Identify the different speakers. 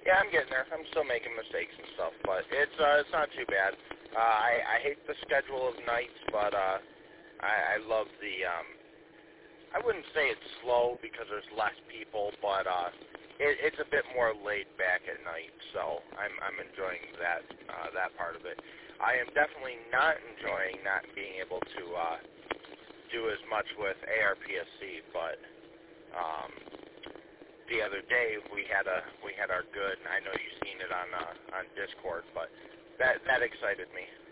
Speaker 1: Yeah, I'm getting there. I'm still making mistakes and stuff, but it's not too bad. I hate the schedule of nights, but I love the I wouldn't say it's slow because there's less people, but it's a bit more laid back at night, so I'm enjoying that part of it. I am definitely not enjoying not being able to do as much with ARPSC, but the other day we had our good, and I know you've seen it on Discord, but that excited me.